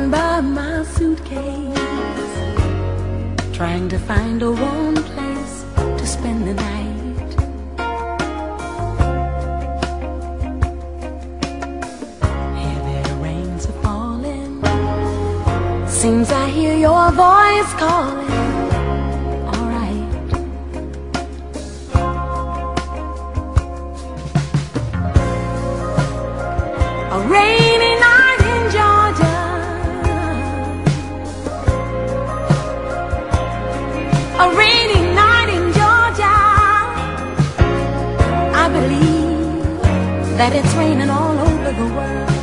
by my suitcase, trying to find a warm place to spend the night. Heavy rains are falling, seems I hear your voice calling. A rainy night in Georgia, a rainy night in Georgia. I believe that it's raining all over the world.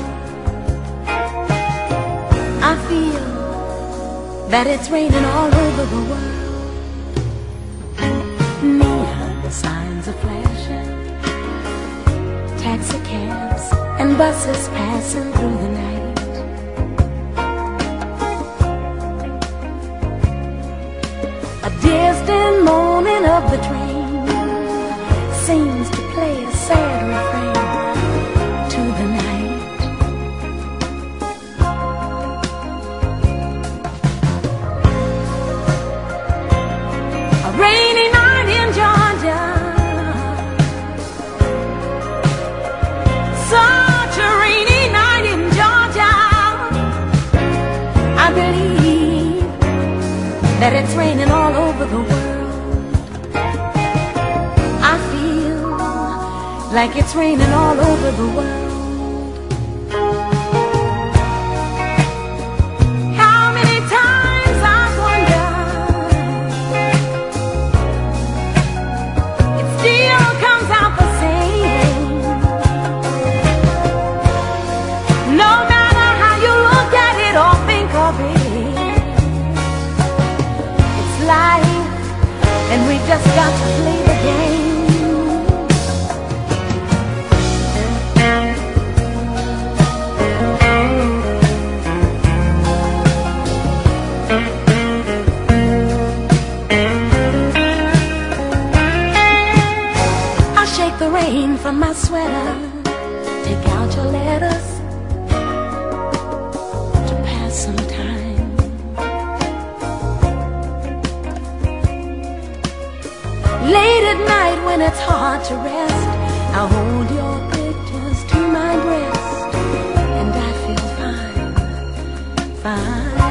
I feel that it's raining all over the world. Neon signs are flashing, taxi cabs and buses passing through the night. A distant moaning of the train seems to play a sad refrain to the night. A rainy night in Georgia, such a rainy night in Georgia. I believe that it's raining all over the world. I feel like it's raining all over the world. How many times I wonder, it still comes out the same. No matter how you look at it or think of it, it's life, and we just got to play the game. I shake the rain from my sweater, take out your letters to pass some time. Late at night when it's hard to rest, I'll hold your pictures to my breast, and I feel fine, fine.